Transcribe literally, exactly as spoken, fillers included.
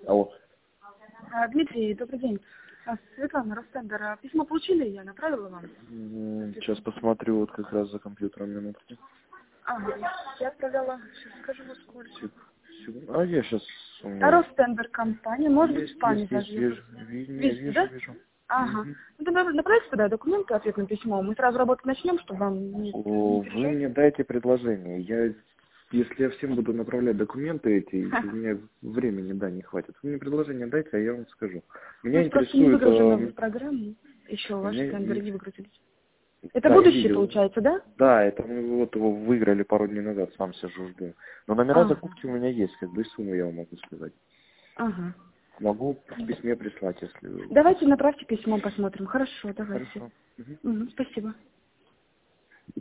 Алло. А, Дмитрий, добрый день. А, Светлана, Ростендер, а письмо получили? Я направила вам? М, Сейчас посмотрю, вот как раз за компьютером минутку. Ага, я отправляла, сейчас скажу во сколько. Сек- секунду. А я сейчас у А меня Ростендер компания, может быть, в есть, спаме есть, есть, даже. я вижу, просто- ви- не, Видите, вижу, да? вижу. Ага. Мгм. Ну, тогда направьте туда документы, ответное письмо. Мы сразу работать начнем, чтобы вам не, не О, Вы переживать. мне дайте предложение. Я, если я всем буду направлять документы эти, у меня времени, да, не хватит. Вы мне предложение дайте, а я вам скажу. У Меня нас просто не интересует, выгружено в э, программу. Еще ваши меня, тендеры м, не выгрузились. Это да, я будущее, видел. получается, да? Да, это мы вот его выиграли пару дней назад, сам сижу жду. Но номера Ага. закупки у меня есть, как бы и сумму я вам могу сказать. Ага. Могу в письме прислать, если вы Давайте хотите. направьте письмо, посмотрим. Хорошо, давайте. Хорошо. Мгм. Мгм, спасибо.